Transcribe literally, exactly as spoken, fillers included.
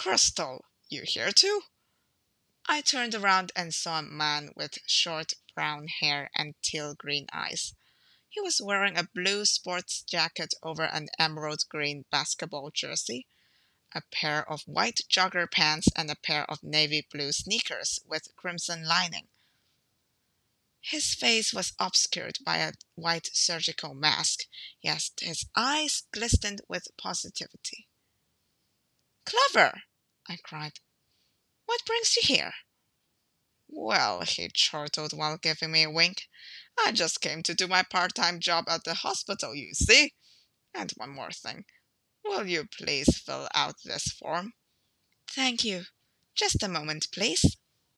Crystal, you here too? I turned around and saw a man with short brown hair and teal green eyes. He was wearing a blue sports jacket over an emerald green basketball jersey, a pair of white jogger pants, and a pair of navy blue sneakers with crimson lining. His face was obscured by a white surgical mask, yet his eyes glistened with positivity. Clever! I cried. What brings you here? Well, he chortled while giving me a wink. I just came to do my part time job at the hospital, you see. And one more thing. Will you please fill out this form? Thank you. Just a moment, please.